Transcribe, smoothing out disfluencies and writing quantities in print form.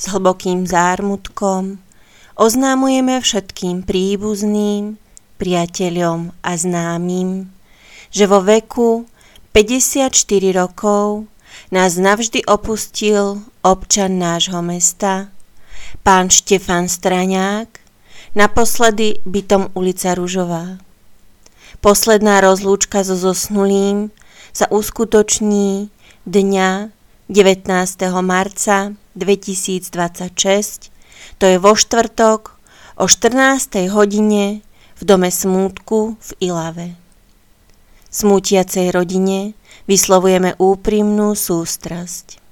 s hlbokým zármutkom oznámujeme všetkým príbuzným, priateľom a známym, že vo veku 54 rokov nás navždy opustil občan nášho mesta, pán Štefan Straňák, naposledy bytom ulica Ružová. Posledná rozlúčka so zosnulým sa uskutoční dňa 19. marca 2026, to je vo štvrtok o 14. hodine v dome smútku v Ilave. Smútiacej rodine vyslovujeme úprimnú sústrasť.